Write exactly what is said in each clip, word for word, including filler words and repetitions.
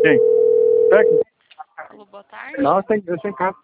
Quem? Técnico? Alô, boa tarde. Não, eu tenho, eu tenho casa.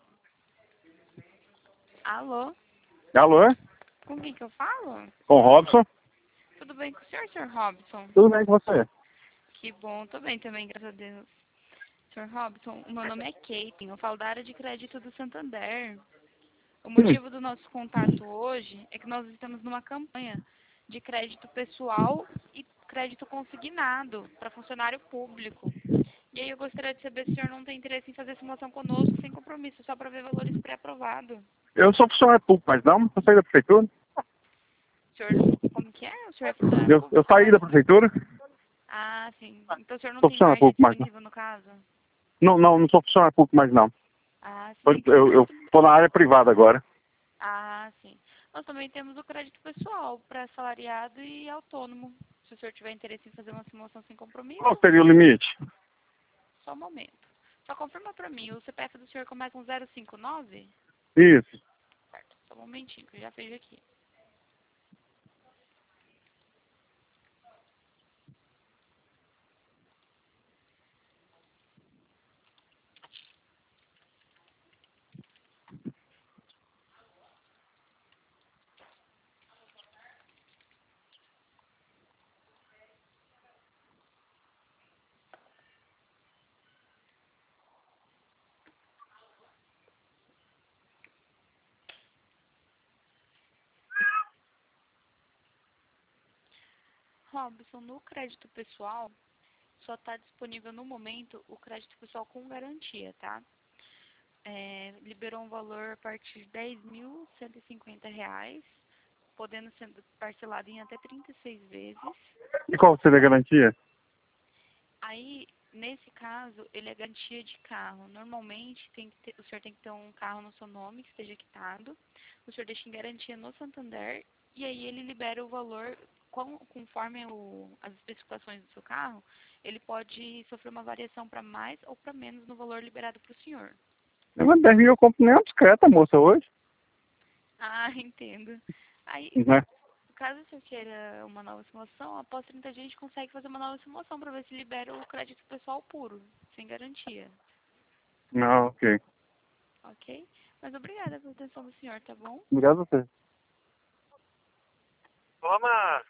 Alô, Alô? com quem que eu falo? Com o Robson? Tudo bem com o senhor, senhor Robson? Tudo bem com você? Que bom, tô bem também, graças a Deus. senhor Robson, o meu nome é Kate, eu falo da área de crédito do Santander. O Hum. motivo do nosso contato hoje é que nós estamos numa campanha de crédito pessoal e crédito consignado para funcionário público. E aí eu gostaria de saber se o senhor não tem interesse em fazer simulação conosco sem compromisso, só para ver valores pré-aprovados. Eu sou funcionário público, mas não? Eu saí da prefeitura? O senhor, como que é? O senhor é funcionário Eu, eu público, saí mas... da prefeitura? Ah, sim. Então o senhor não Sou tem funcionário margem público, mas não. disponível no caso? Não, não, não sou funcionário público, mas não. Ah, sim. Eu, É que o eu, eu crédito... tô na área privada agora. Ah, sim. Nós também temos o crédito pessoal para assalariado e autônomo. Se o senhor tiver interesse em fazer uma simulação sem compromisso, Qual seria o limite? só um momento. Só confirma para mim, o C P F do senhor começa com zero cinco nove? Isso. Certo, só um momentinho, que eu já fiz aqui. Robson, no crédito pessoal, só está disponível no momento o crédito pessoal com garantia, tá? É, liberou um valor a partir de dez mil cento e cinquenta reais, podendo ser parcelado em até trinta e seis vezes. E qual seria a garantia? Aí, nesse caso, ele é garantia de carro. Normalmente, tem que ter, o senhor tem que ter um carro no seu nome, que esteja quitado. O senhor deixa em garantia no Santander, e aí ele libera o valor, com, conforme o, as especificações do seu carro, ele pode sofrer uma variação para mais ou para menos no valor liberado para o senhor. Eu, dez mil eu compro nem uma bicicleta, moça, hoje. Ah, entendo. Aí, Né? caso o senhor queira uma nova simulação, após trinta dias a gente consegue fazer uma nova simulação para ver se libera o crédito pessoal puro, sem garantia. Não, ok. Ok? Mas obrigada pela atenção do senhor, tá bom? Obrigado a você. Toma!